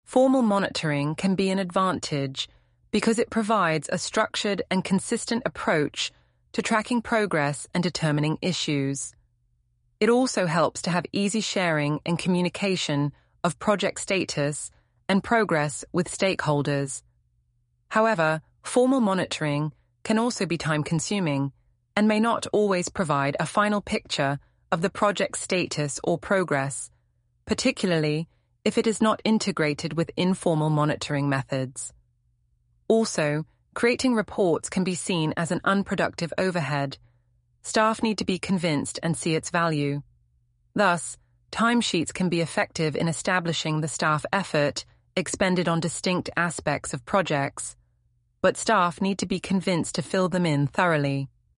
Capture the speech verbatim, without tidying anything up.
Formal monitoring can be an advantage because it provides a structured and consistent approach to tracking progress and determining issues. It also helps to have easy sharing and communication of project status and progress with stakeholders. However, formal monitoring can also be time-consuming and may not always provide a final picture of the project's status or progress, particularly if it is not integrated with informal monitoring methods. Also, creating reports can be seen as an unproductive overhead. Staff need to be convinced and see its value. Thus, timesheets can be effective in establishing the staff effort expended on distinct aspects of projects, but staff need to be convinced to fill them in thoroughly.